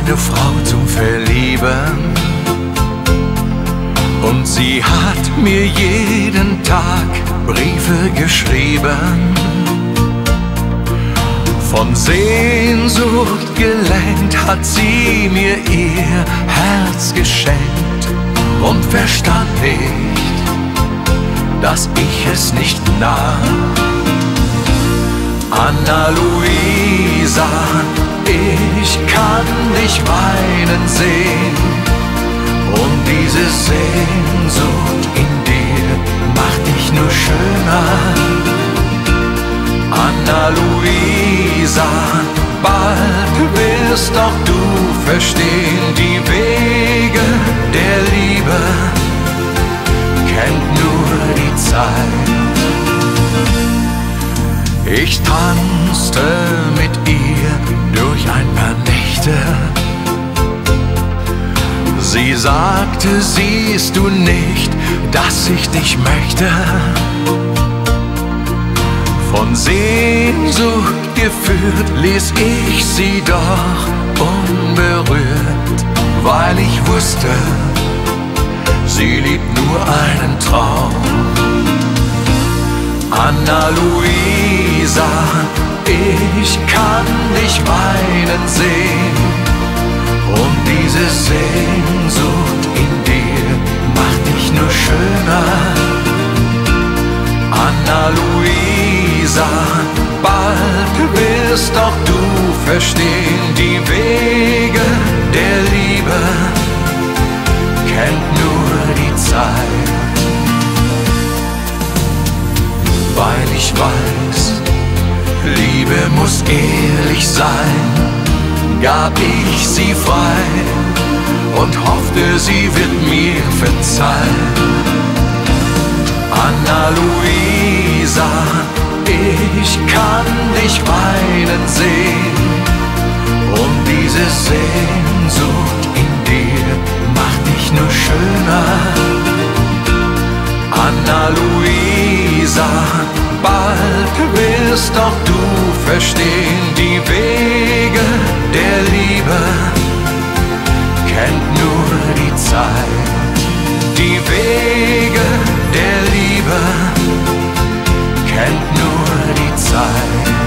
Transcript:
eine Frau zum Verlieben und sie hat mir jeden Tag Briefe geschrieben. Von Sehnsucht gelenkt hat sie mir ihr Herz geschenkt und verstand nicht, dass ich es nicht nahm. Anna Luisa, ich kann dich weinen sehen und diese Sehnsucht in dir macht dich nur schöner. Anna Luisa, bald wirst auch du verstehen, die Wege der Liebe kennt nur die Zeit. Ich tanzte mit ihr durch ein paar Nächte. Sie sagte, siehst du nicht, dass ich dich möchte? Von Sehnsucht geführt ließ ich sie doch unberührt, weil ich wusste, sie liebt nur einen Traum. Anna Luisa, ich kann dich weinen sehen und diese Sehnsucht in dir macht dich nur schöner. Anna Luisa, bald wirst auch du verstehen, die Wege der Liebe kennt nur die Zeit. Weil ich weiß, Liebe muss ehrlich sein, gab ich sie frei und hoffte, sie wird mir verzeihen. Anna Luisa, ich kann dich weinen sehen und diese Sehnsucht in dir macht dich nur schöner. Anna Luisa, bald wirst auch du verstehen, die Wege der Liebe kennt nur die Zeit. Die Wege der Liebe kennt nur die Zeit.